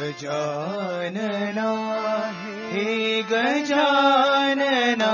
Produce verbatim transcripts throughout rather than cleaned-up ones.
गजानना हे गजानना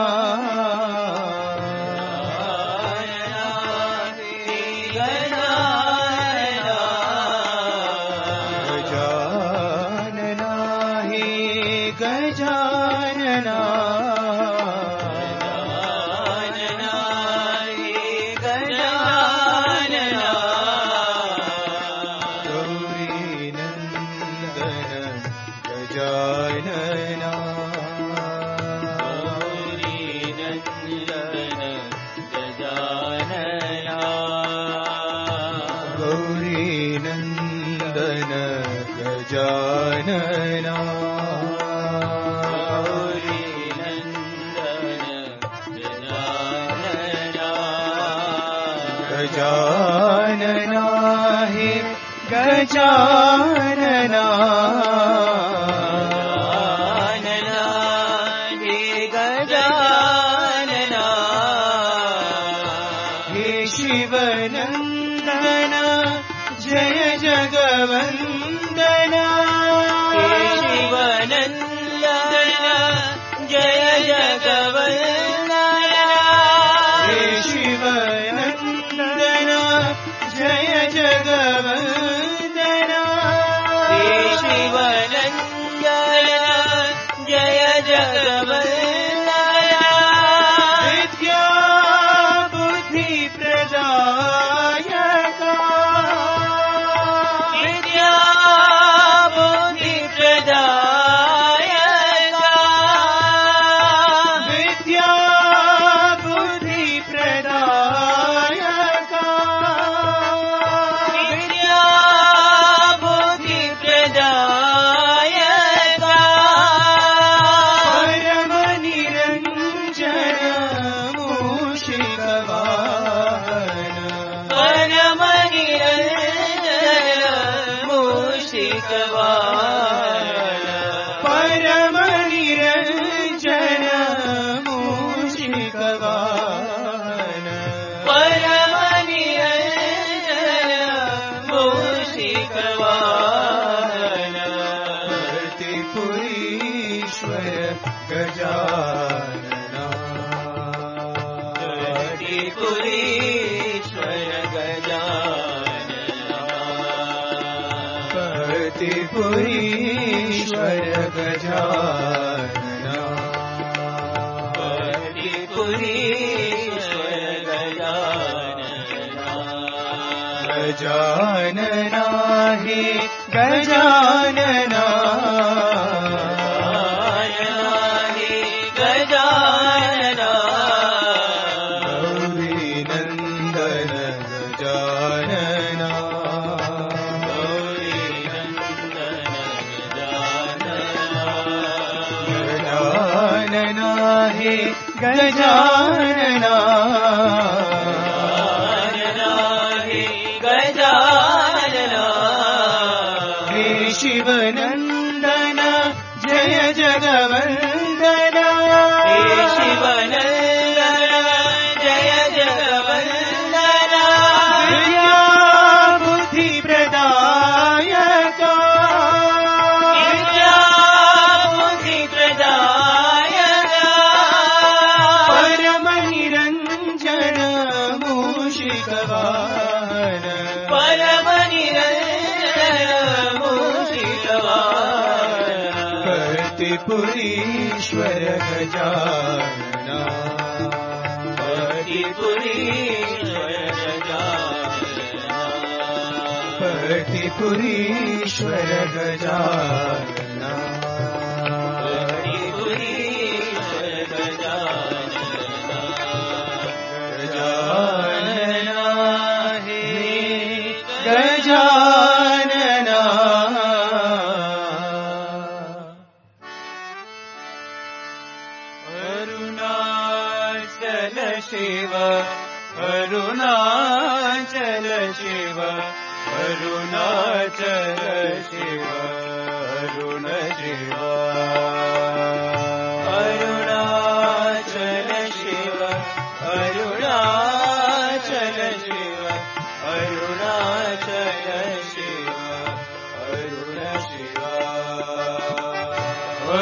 गजानना हे गजानना हे गजानना हे शिवनंदन जय जगवंदना हे शिवनंदन जय जगवंदना हे शिवनंदन जय जगवंदना हे शिवनंदन जय जगवंदना विद्या बुद्धि प्रदायका विद्या बुद्धि प्रदायका विद्या बुद्धि प्रदायका विद्या बुद्धि प्रदायका परम निरंजन मूषिकवाहन परम निरंजन मूषिकवाहन परम निरंजन मूषिकवाहन परम निरंजन मूषिकवाहन भर्तृपुरीश्वर गजानना भर्तृपुरीश्वर गजानना भर्तृपुरीश्वर गजानना भर्तृपुरीश्वर गजानना गजानना हे गजानना गजानना गौरी नंदन गजानना गौरी नंदन गजानना गजानना हे गजानना हे गजानना हे शिवनंदन जय जगवंदना हे शिवनंदन जय जगवंदना विद्या बुद्धि प्रदायका विद्या बुद्धि प्रदायका परम निरंजन मूषिकवाहन परम निरंजन मूषिकवाहन भर्तृपुरीश्वर गजानना भर्तृपुरीश्वर गजानना भर्तृपुरीश्वर गजानना भर्तृपुरीश्वर गजानना गजानना हे गजानना अरुणाचल शिव अरुणाचल शिव अरुणाचल शिव अरुण शिव अरुणाचल शिव अरुणाचल शिव अरुणाचल शिव अरुण शिव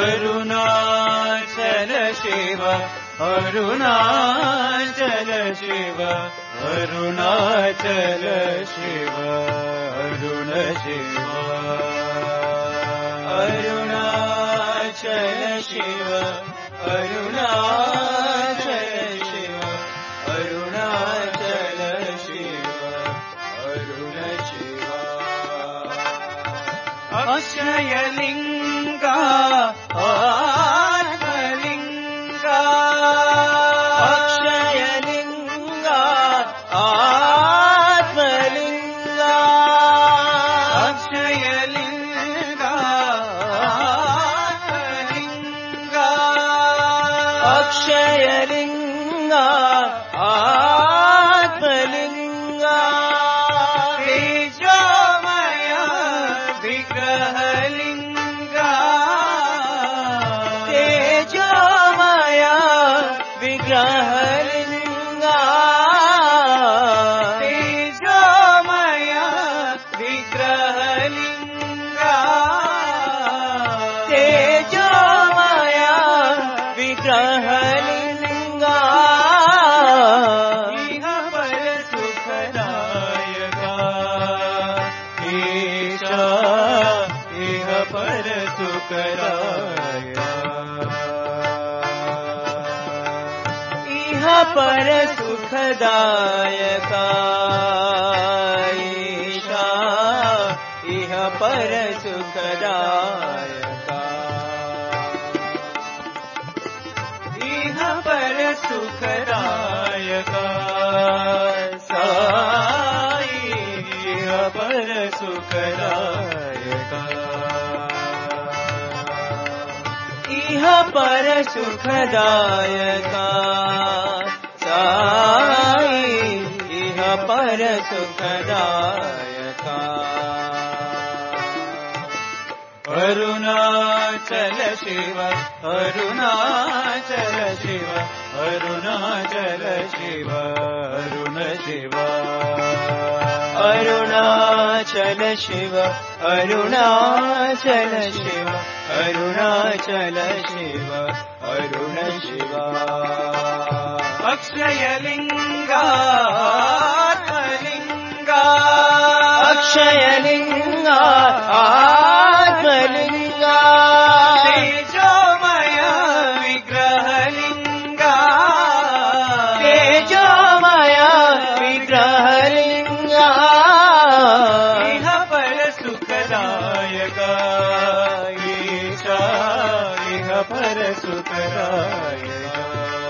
अरुणाचल शिव अरुणाचल शिव अरुणाचल शिव अरुण शिव अरुणाचल शिव अरुणाचल शिव अरुणाचल शिव अरुण शिव अक्षयलिंगा आत्मलिंगा अक्षयलिंगा आत्मलिंगा अक्षयलिंगा आत्मलिंगा अक्षयलिंगा आत्मलिंगा तेजोमय विग्रहलिंगा तेजोमय विग्रहलिंगा तेजोमय विग्रहलिंगा तेजोमय विग्रहलिंगा इह पर सुखदायका ईशा इह पर सुखदायका इह पर सुखदायका ईशा इह पर सुखदायका इह पर सुखदायका साई इह पर सुखदायका इह पर सुखदायका साई इह पर सुखदायका अरुणाचल शिव अरुणाचल शिव अरुणाचल शिव अरुण शिव अरुणाचल शिव अरुणाचल शिव अरुणाचल शिव अरुण शिव अक्षयलिंगा आत्मलिंगा अक्षयलिंगा आत्मलिंगा तेजोमय विग्रहलिंगा तेजोमय विग्रहलिंगा इह पर सुखदायका ईशा इह पर सुखदायका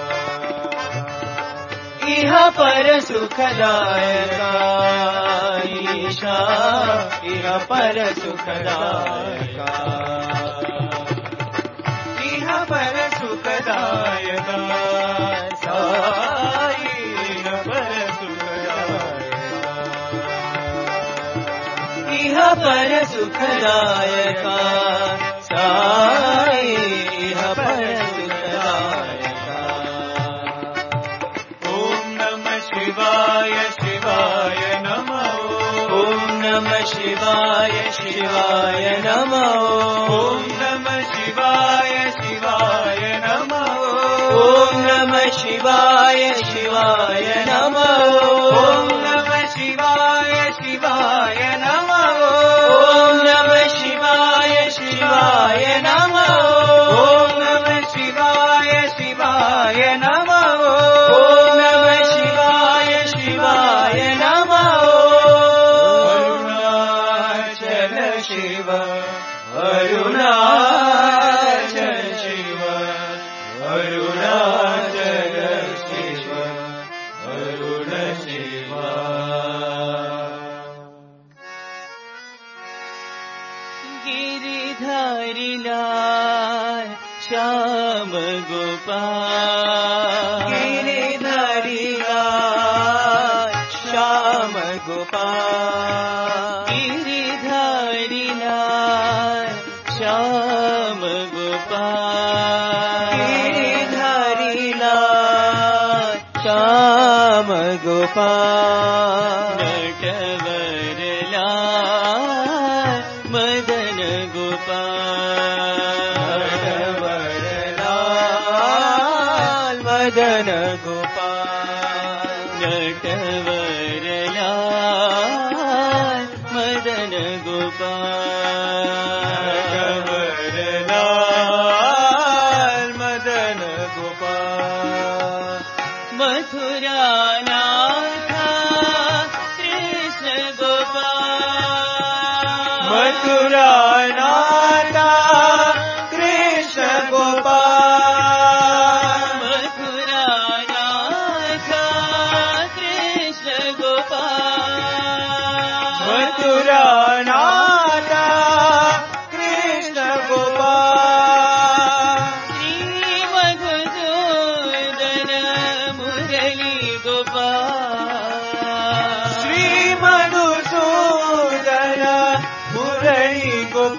इह पर सुखदायका ईशा इह पर सुखदायका इह पर सुखदायका साई इह पर सुखदायका इह पर सुखदायका साई इह पर सुखदायका ओम नमः शिवाय शिवाय नमः ओम नमः शिवाय शिवाय नमः ओम नमः शिवाय शिवाय नमः ओम नमः शिवाय शिवाय नमः ओम नमः शिवाय शिवाय नमः ओम नमः शिवाय शिवाय नमः ओम नमः शिवाय शिवाय नमः ओम नमः शिवाय शिवाय नमः अरुणाचल शिव अरुणाचल शिव अरुणाचल शिव अरुण शिव गिरिधारी लाल श्याम गोपाल गिरिधारी लाल श्याम गोपाल गिरिधारी लाल श्याम गोपाल गिरिधारी लाल श्याम गोपाल नटवर लाल मदन गोपाल मथुरा नाथा कृष्ण गोपाल मथुरा नाथा कृष्ण गोपाल मथुरा नाथा कृष्ण गोपाल श्री मधुसूदन मुरली गोपाल श्री मधुसूदन मुरली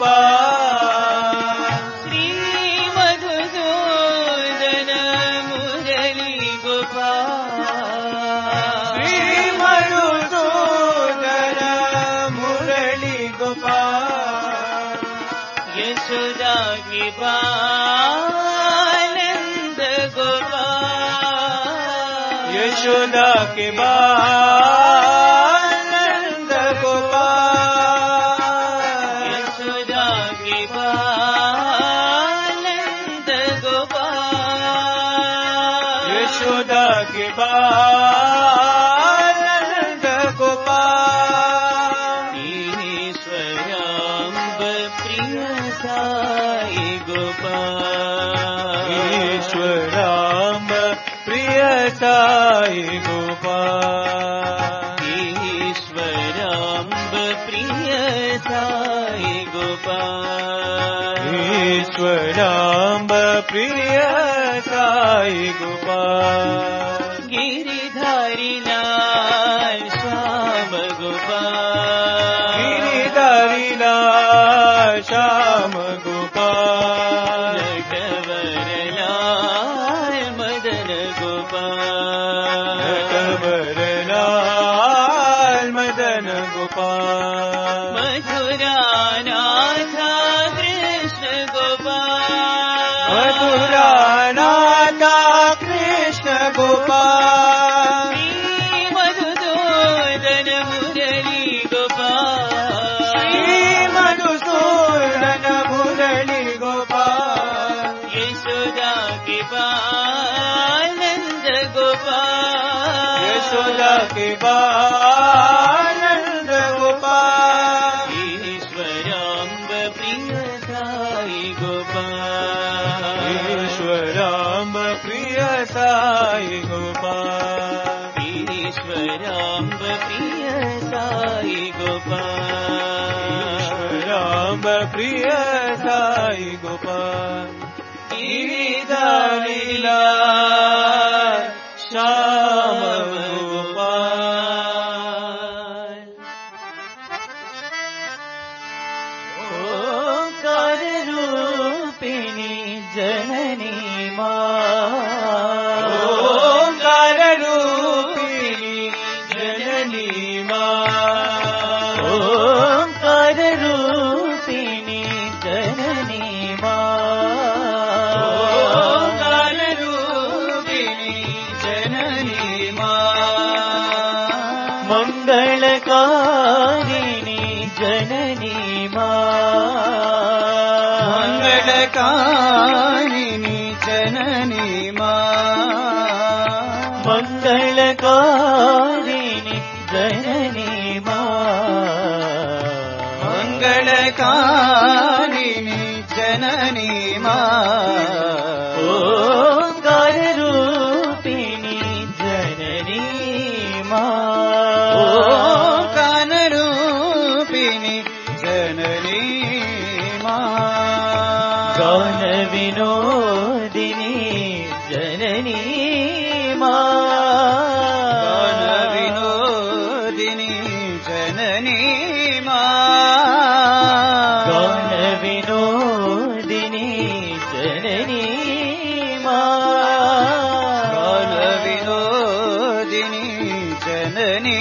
गोपाल श्री मधुसूदन मुरली गोपाल श्री मधुसूदन मुरली गोपाल यशोदा के बाल नंद गोपाल यशोदा के बाल नंद गोपाल यशोदा के बाल नंद गोपाल यशोदा के बाल नंद गोपाल ईश्वराम्ब प्रिय साई गोपाल ईश्वराम्ब प्रिय साई गोपाल ईश्वराम्ब प्रिय साई गोपाल ईश्वराम्ब प्रिय साई गोपाल गिरिधारी लाल श्याम गोपाल गिरिधारी लाल श्याम गोपाल नटवर लाल मदन गोपाल नटवर लाल मदन गोपाल मथुरा नाथा कृष्ण गोपाल मथुरा नाथा कृष्ण गोपाल श्री मधुसूदन मुरली गोपाल श्री मधुसूदन मुरली गोपाल यशोदा के बाल नंद गोपाल यशोदा के बाल नंद गोपाल ईश्वराम्ब प्रिय साई गोपाल ईश्वराम्ब प्रिय साई गोपाल ईश्वराम्ब प्रिय साई गोपाल ईश्वराम्ब प्रिय साई गोपाल गिरिधारी लाल श्याम गोपाल ओंकार रूपिणी जननी मां ओंकार रूपिणी जननी मां ओंकार रूपिणी जननी मां ओंकार रूपिणी जननी मां मंगलकारिणी जननी मां मंगलकारिणी जननी मां मंगलकारिणी जननी मां मंगलकारिणी जननी मां ओंकार रूपिणी जननी मां ओंकार रूपिणी जननी मां गान विनोदिनी जननी मां गान विनोदिनी जननी मां गान विनोदिनी जननी मां गान विनोदिनी जननी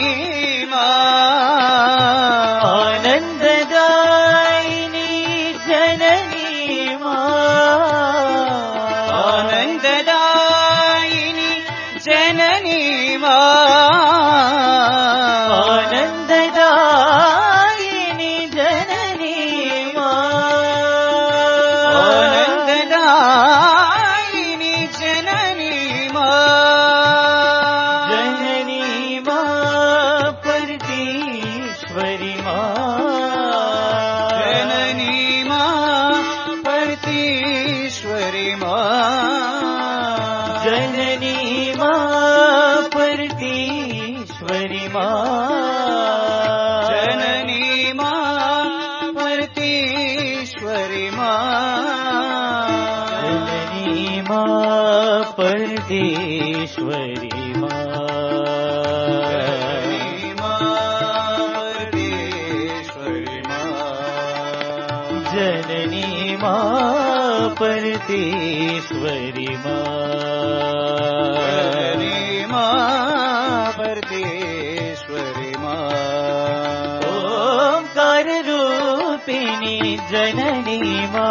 मां आनंददायिनी जननी मां आनंददायिनी जननी मां आनंददायिनी जननी मां आनंददायिनी जननी मां जननी मां परमेश्वरी मा जननी मा परमेश्वरी मा जननी मा परमेश्वरी मा जननी मा परमेश्वरी मा जननी मा परमेश्वरी मा ओंकार रूपिणी जननी मा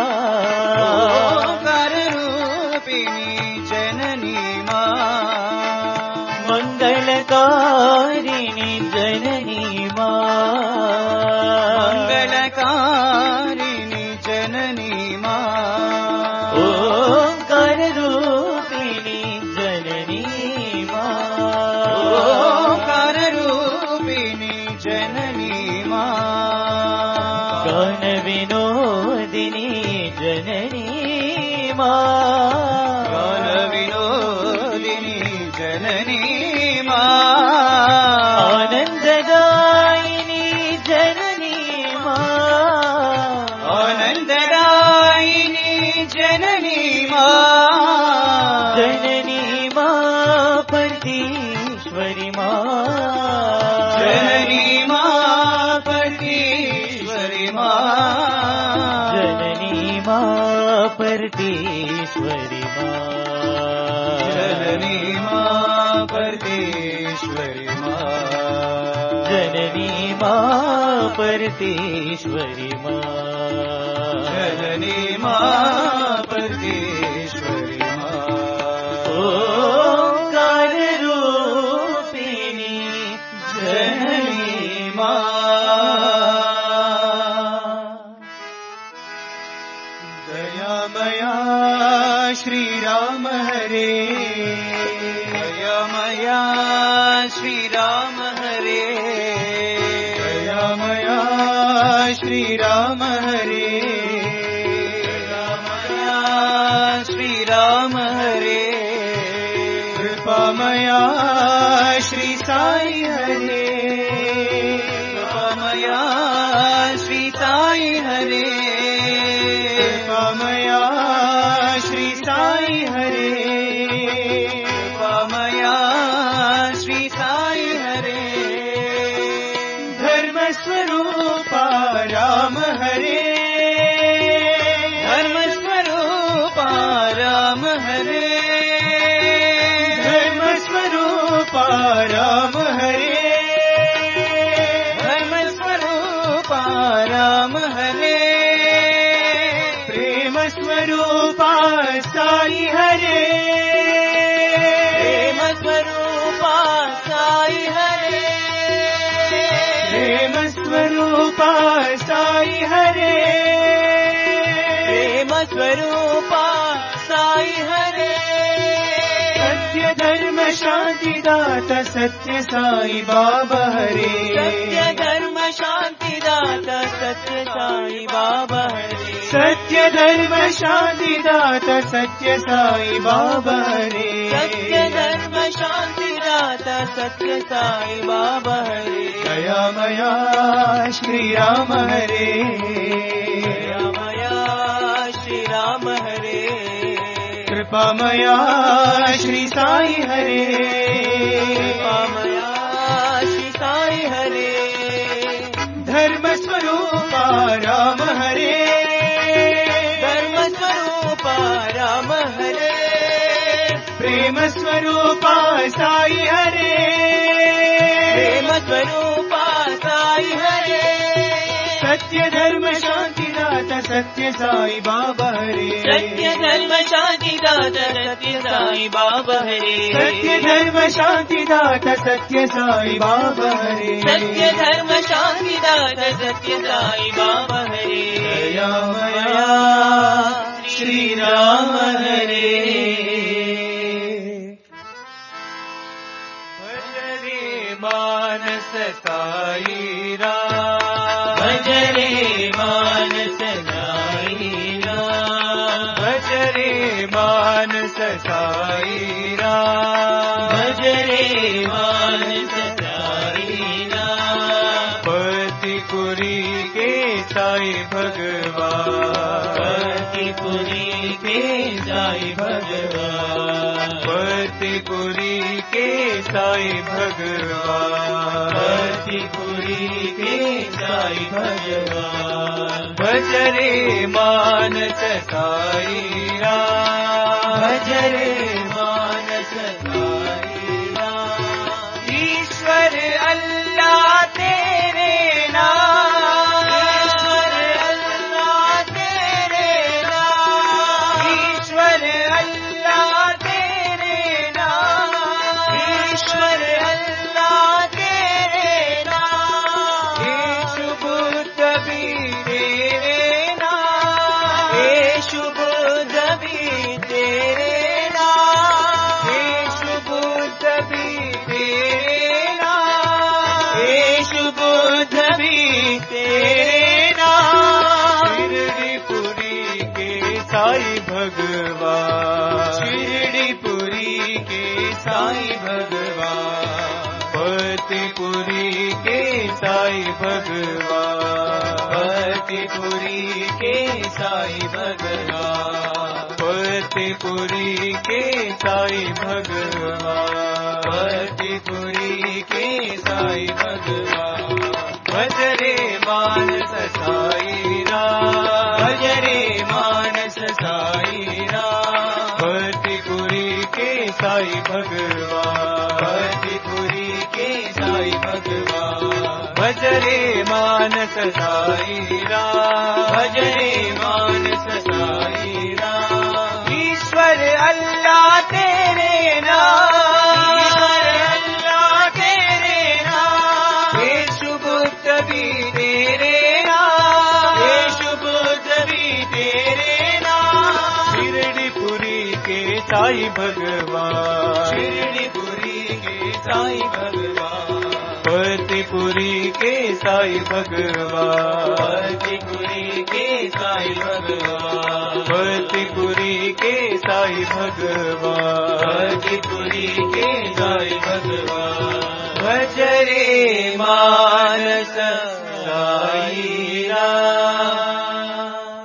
ओंकार रूपिणी जननी मा मंगलकारिणी जननी मा मंगलकारिणी जननी मा ओंकार रूपिणी जननी मा ओंकार रूपिणी जननी मा गान विनोदिनी जननी मा गान विनोदिनी जननी मा आनंददायिनी जननी मा आनंददायिनी जननी मा जननी मा परमेश्वरी मा जननी मा परमेश्वरी मा जननी मा परमेश्वरी मा जननी मा परमेश्वरी मा जननी मा परमेश्वरी मा जननी मा परमेश्वरी मा ओंकार रूपिणी जननी मा दयामया श्री राम हरे दयामया श्री राम हरे दयामया श्री राम हरे दयामया श्री राम हरे कृपामया श्री साई हरे कृपामया श्री साई हरे कृपामया श्री साई हरे कृपामया श्री साई हरे धर्म स्वरूपा राम हरे धर्म स्वरूपा राम हरे धर्म स्वरूपा राम हरे धर्म स्वरूपा राम हरे प्रेम स्वरूपा साई हरे प्रेम स्वरूपा साई हरे प्रेम स्वरूपा साई हरे प्रेम स्वरूपा साई हरे सत्य धर्म शांति दाता सत्य साई बाबा हरे सत्य धर्म शांति दाता सत्य साई बाबा हरे सत्य धर्म शांति दाता सत्य साई बाबा हरे सत्य धर्म शांति दाता सत्य साई बाबा हरे दयामया श्री राम हरे दयामया श्री राम हरे कृपामया श्री साई हरे कृपामया श्री साई हरे धर्म स्वरूपा राम हरे धर्म स्वरूपा राम हरे प्रेम स्वरूपा साई हरे प्रेम स्वरूपा साई हरे सत्य धर्म शांति दाता सत्य साई बाबा हरे सत्य धर्म शांति दाता सत्य साई बाबा हरे सत्य धर्म शांति दाता सत्य साई बाबा हरे सत्य धर्म शांति दाता सत्य साई बाबा हरे दयामया श्री राम हरे भजरे मानस साई राम भजरे मानस साई राम भजरे मानस साई राम भजरे मानस साई साई भगवान, भक्तिपुरी के साई भगवान, भक्तिपुरी के साई भगवान, भक्तिपुरी के साई भगवान। भज रे मानस साई राम, भज रे मानस साई राम। ईश्वर अल्लाह तेरे नाम, ईश्वर अल्लाह तेरे नाम, ईश्वर अल्लाह तेरे नाम, ईश्वर अल्लाह तेरे नाम। यीशु बुद्ध भी तेरे नाम, यीशु बुद्ध भी तेरे नाम, यीशु बुद्ध भी तेरे नाम, यीशु बुद्ध भी तेरे नाम। शिरडीपुरी के साई भगवान, शिरडीपुरी के साई भगवान, भक्तिपुरी के साई भगवान, भक्तिपुरी के साई भगवान, भक्तिपुरी के साई भगवान, भक्तिपुरी के साई भगवान। भज रे मानस साई राम, भज रे मानस साई राम, भक्तिपुरी के साई भगवान, भक्तिपुरी के साई भगवान। भज रे मानस साई राम, भज रे मानस साई राम। ईश्वर अल्लाह तेरे नाम, ईश्वर अल्लाह तेरे नाम, यीशु बुद्ध भी तेरे नाम, यीशु बुद्ध भी तेरे नाम। शिरडीपुरी के साई भगवान, शिरडीपुरी के साई भगवान, भक्तिपुरी के साई भगवान, भक्तिपुरी के साई भगवान, भक्तिपुरी के साई भगवान, भक्तिपुरी के साई भगवान। भज रे मानस साई राम।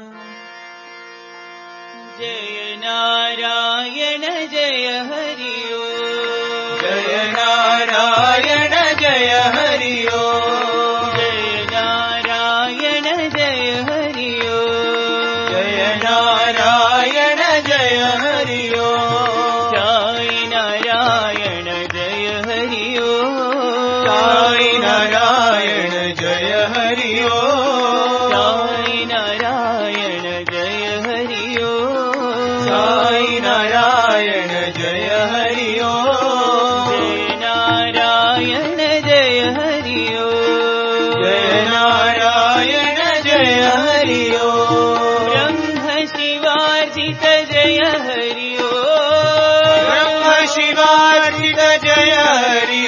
जय नारायण जय हरि ओम, जय नारायण जय हरि ओम, जय नारायण जय हरि ओम, जय नारायण जय हरि ओम, साई नारायण जय हरि ओम, साई नारायण जय हरि ओम, साई नारायण जय हरि ओम, साई नारायण जय हरि ओम, जय नारायण जय हरि ओम, जय नारायण जय हरि ओम, ब्रह्म शिवार्जित जय हरि ओम, ब्रह्म शिवार्जित जय हरि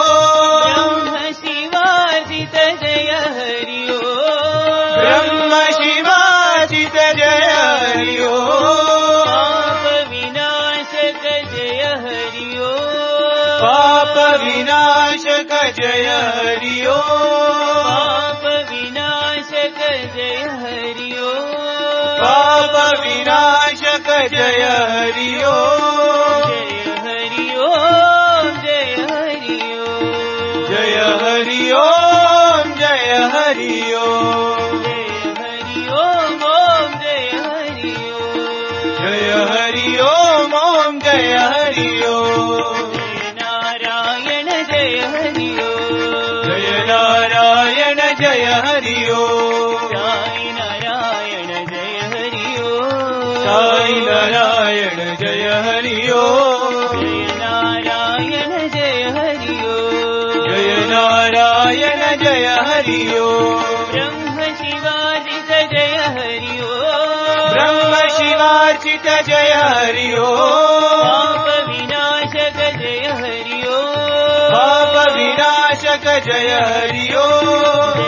ओम, ब्रह्म शिवार्जित जय हरि ओम, ब्रह्म शिवार्जित जय हरि ओम, पाप विनाशक जय हरि ओम, पाप विनाशक जय हरि ओम, पाप विनाशक जय हरि ओम, पाप विनाशक जय हरि ओम, जय हरि ओम जय हरि ओम, जय हरि ओम जय हरि ओम, जय हरि ओम ओम जय हरि ओम, जय हरि ओम ओम जय हरि ओम, जय नारायण जय हरि ओम, जय नारायण जय हरि ओम, साई नारायण जय हरि ओम, साई नारायण जय हरि ओम, जय नारायण जय हरि ओम, जय नारायण जय हरि ओम, ब्रह्म शिवार्जित जय हरि ओम, ब्रह्म शिवार्चित जय हरि ओम, पाप विनाशक जय हरि ओम, पाप विनाशक जय हरि ओम,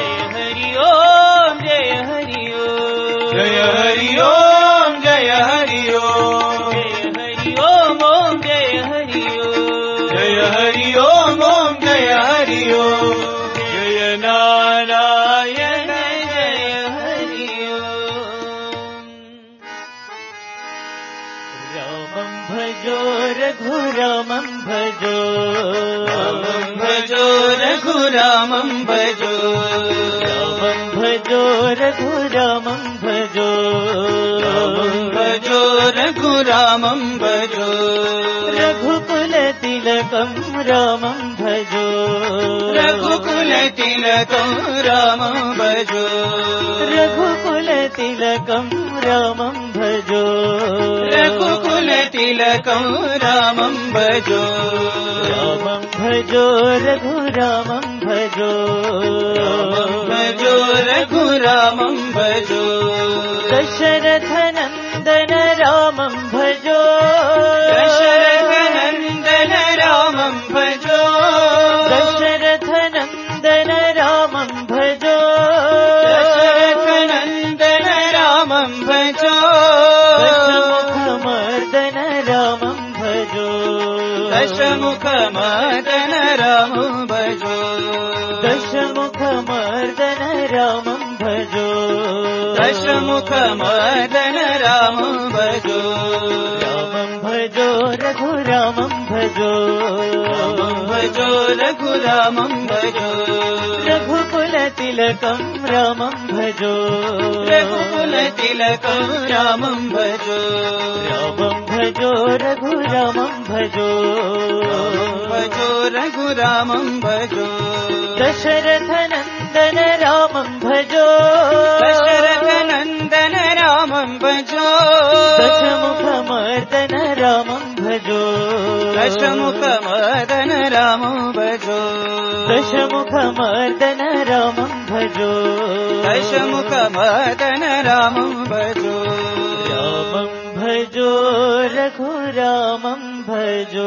जय हरि ओम जय हरि ओम, जय हरि ओम जय हरि ओम, जय हरि ओम ओम जय हरि ओम, जय हरि ओम ओम जय हरि ओम, जय नारायण जय रघुरामं भजो रामं भजो रघुरामं भजो रामं भजो रघुरामं भजो रामं भजो रघुरामं भजो रघुकुलतिलकं रामं भजो रघुकुलतिलकं रामं भजो रघुकुलतिलकं रामं भजो रघुकुलतिलकं रामं भजो रामं भजो रघुरामं भजो रामं भजो रघुरामं भजो दशरथनन्दन रामं भजो दशरथनन्दन रामं भजो दशरथनन्दन रामं भजो दशरथनन्दन रामं भजो दशमुखमर्दन रामं भजो दशमुखमर्दन रामं भजो दशमुखमर्दन रामं भजो दशमुखमर्दन रामं भजो रामं भजो रघुरामं भजो रामं भजो रघुरामं भजो रघुकुलतिलकं रामं भजो रघुकुलतिलकं रामं भजो रामं भजो रघुरामं भजो भजो रघुरामं भजो दशरथनन्दन रामं भजो दशरथनन्दन रामं भजो दशमुखमर्दन रामं भजो दशमुखमर्दन रामं भजो दशमुखमर्दन रामं भजो दशमुखमर्दन रामं भजो रामं भजो रघुरामं भजो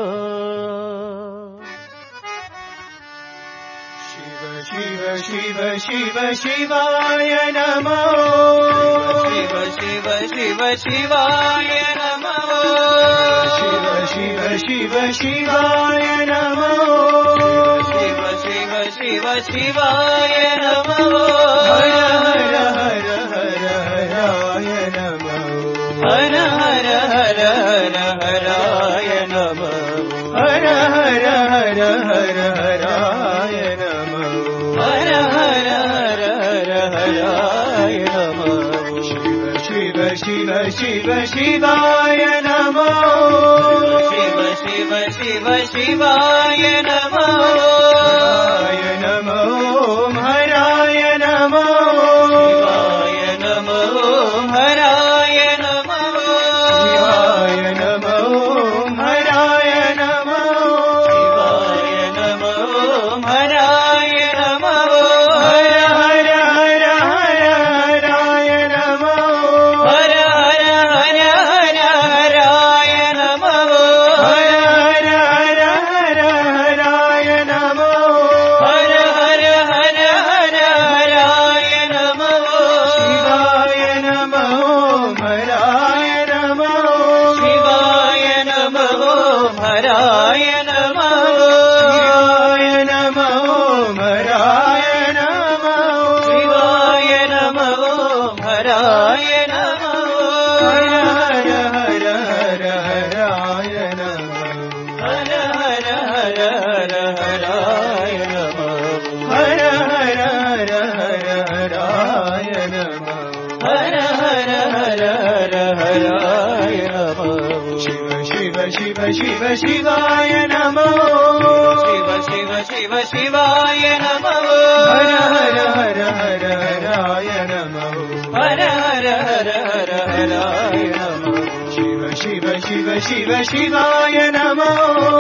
शिव शिव शिव शिवाय नमो शिव शिव शिव शिवाय नमो शिव शिव शिव शिवाय नमो शिव शिव शिव शिवाय नमो हर हर हर हर हराय नमो हर हर हर हर हराय नमो हर हर हर हर हराय नमो हर हर हर हर हराय नमो शिव शिव शिव शिव शिवाय नमो शिव शिव शिव शिवाय नमो शिवाय नमो हराय नमो शिवाय नमो हराय नमो शिवाय नमो हराय नमो शिवाय नमो हराय नमो हर हर हर हर हराय नमो हर हर हर हर हराय नमो हर हर हर हर हराय नमो हर हर हर हर हराय नमो शिवाय नमो हराय नमो शिवाय नमो हराय नमो शिवाय नमो हराय नमो शिवाय नमो हराय नमो हर हर हर हर हराय नमो हर हर हर हर हराय नमो हर हर हर हर हराय नमो हर हर हर हर हराय नमो शिव शिव शिव शिव शिवाय नमो शिव शिव शिव शिवाय नमो हर हर हर हर हराय नमो हर हर हर हर हराय नमो शिव शिव शिव शिव शिवाय नमो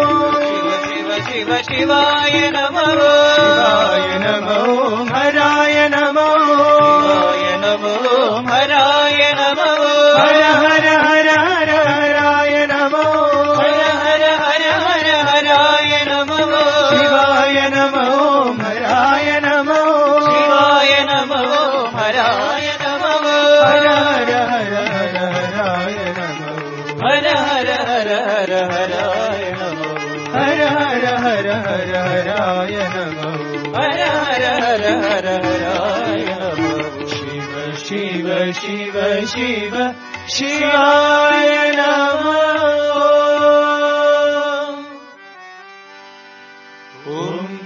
शिव शिव शिव शिवाय नमो शिवाय नमो हराय नमो शिवाय नमो हराय नमो हर हर हर हर हराय नमो हर हर हर हर हराय नमो शिवाय नमो हराय नमो शिवाय नमो हराय नमो हर हर हर हर हराय नमो हर हर हर हर हराय नमो हर हर हर हर हराय नमो हर हर हर हर हराय नमो शिव शिव शिव शिव शिवाय नमो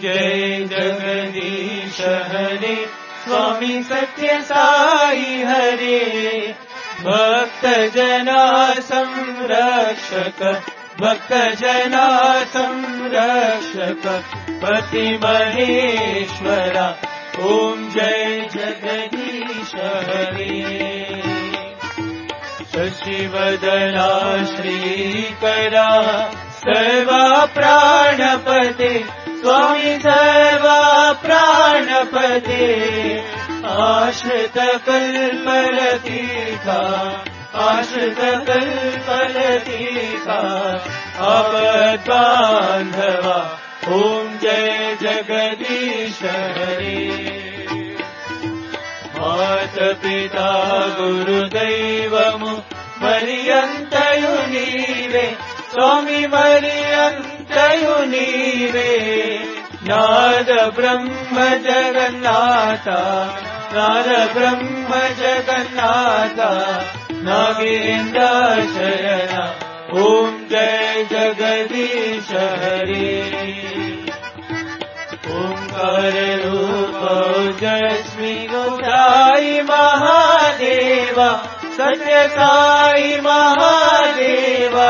जय जगदीश हरे स्वामी सत्य साई हरे भक्त जना संरक्षक भक्त जना संरक्षक पति महेश्वरा ओम जय जगदीश हरे शशिवदना श्रीकरा सर्वा प्राणपते स्वामी सर्वा प्राणपते आश्रित कल्पलतिका आश्रित कल्पलतिका आपद्बान्धवा ओम जय जगदीश हरे मात पिता गुरुदैवमु मरियन्तयु नीवे स्वामी मरियन्तयु नीवे नाद ब्रह्म जगन्नाथा नाद ब्रह्म जगन्नाथा नागेन्द्र शरणा ओम जय जगदीश हरे ओंकार रूप जस्मी गोसाई महादेवा सत्य साई महादेवा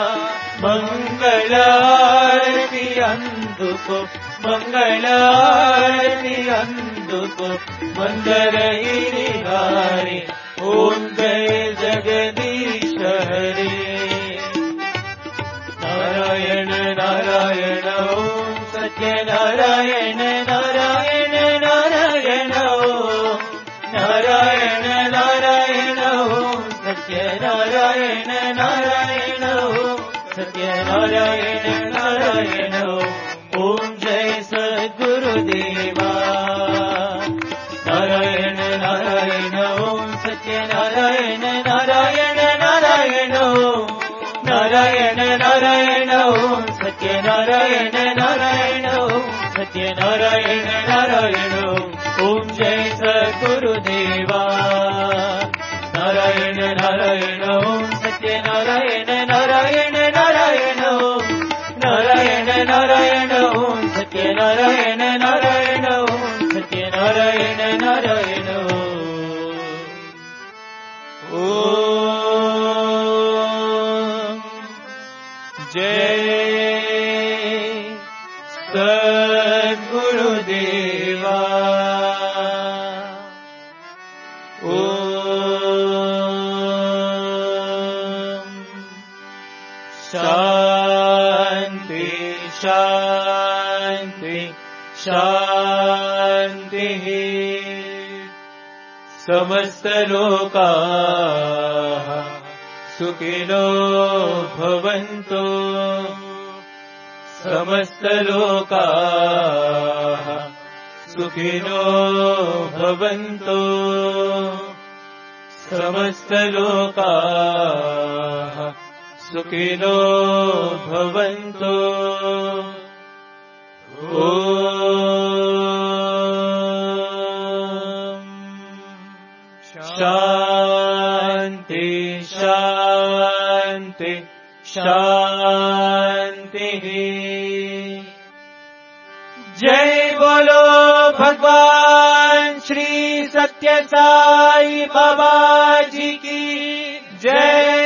मंगलारती अंदुको मंगलारती अंदुको मंदर गिरिधारी ओम जय जगदीश हरे नारायण नारायण ओम सत्य नारायण नारायण नारायण ओम नारायण नारायण ओम सत्य नारायण नारायण ओम सत्य नारायण नारायण ओम जय सद्गुरुदेवा नारायण नारायण ओम सत्य नारायण नारायण नारायण ओम नारायण नारायण ओम सत्य नारायण नारायण ओम सत्य नारायण नारायण ओम जय सद्गुरुदेवा नारायण नारायण ओम सत्य नारायण नारायण नारायण ओम नारायण नारायण ओम सत्य नारायण नारायण ओम सत्य नारायण नारायण ओम जय सद्गुरुदेवा शांति शांति शांति समस्त लोकाः सुखिनो भवन्तु समस्त लोकाः सुखिनो भवन्तु समस्त लोकाः सुखिनो भवन्तु ओम शांति शांति शांति जय बोलो भगवान श्री सत्य साई बाबा जी की जय।